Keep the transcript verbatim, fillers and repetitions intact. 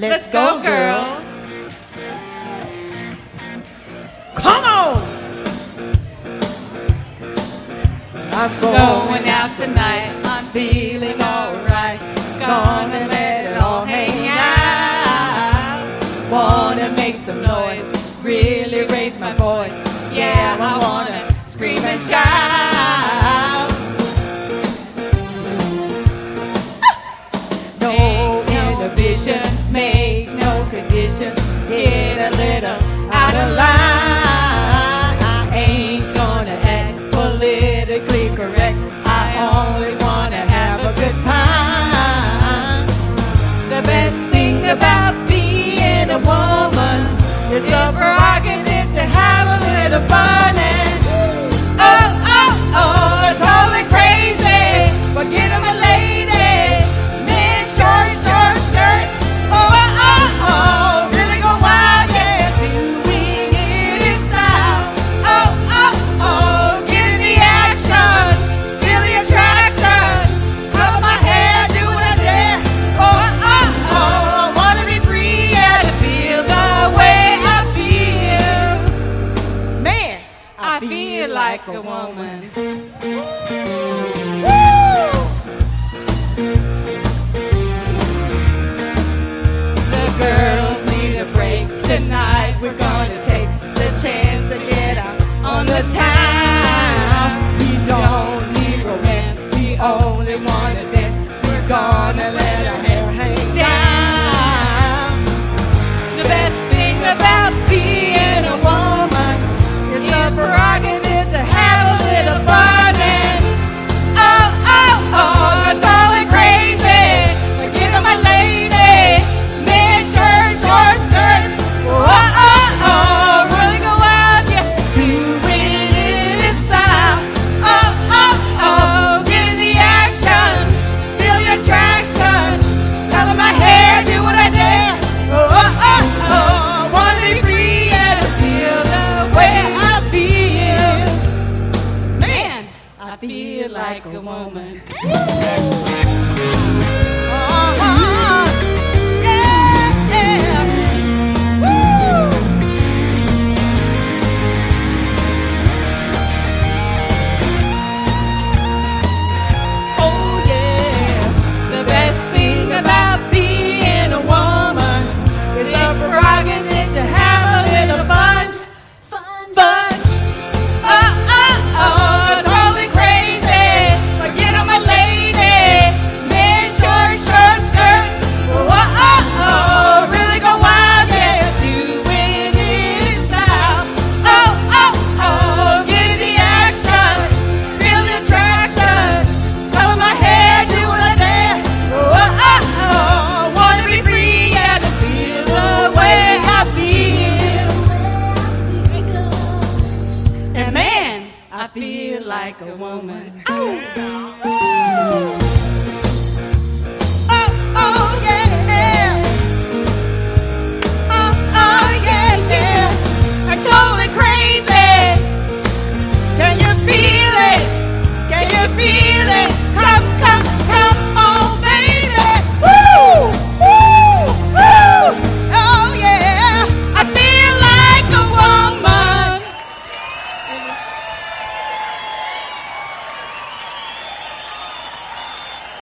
Let's go, girls. Come on. I'm going out tonight. I'm feeling alright. Gonna let it all hang out. Wanna make some noise, really raise my voice. Yeah, I wanna scream and shout. No inhibitions, make no conditions. Get a little out of line. I ain't gonna act politically correct. I only wanna have a good time. The best thing about being a woman is a prerogative to have a little fun. And oh, oh, oh, totally crazy. Forget I'm a lady. Men, short, short skirts. Oh, oh, oh, oh, really go wild, yeah. Doing it in style. Oh, oh, oh, get in the action. Feel the attraction. Color my hair, do what I dare. Oh, oh, oh, I wanna be free, yeah, to feel the way I feel. Man, I feel like a woman. The girls need a break. Tonight we're gonna take the chance to get out on the town. We don't need romance, we only wanna dance. We're gonna let our hair hang down. The best thing about being a woman is the prerogative to have a little fun. And oh, oh, oh, totally crazy. Forget I'm a lady. Men, shirts, short skirts. Oh, oh, oh, really go out, yeah. Doing it in style. Oh, oh, oh, get in the action. Feel the attraction. Color my hair, do what I dare. Oh, oh, oh, oh, wanna be free and to feel the way I feel. Man, I feel like a woman. Uh-huh. Yeah, yeah. Woo. Oh, yeah. The best thing about being a woman is the prerogative to have a little fun. Fun. Fun. Oh, oh, oh, totally crazy. Forget I'm a lady. Men, short, short skirts. Oh, oh, oh, really go wild, yeah. Doing it in style. Oh, oh, oh, get in the action. Feel the attraction. Color my hair, do what I dare. Oh, oh, oh, wanna be free, yeah, to feel the way I feel. And man, I feel like a woman. Oh.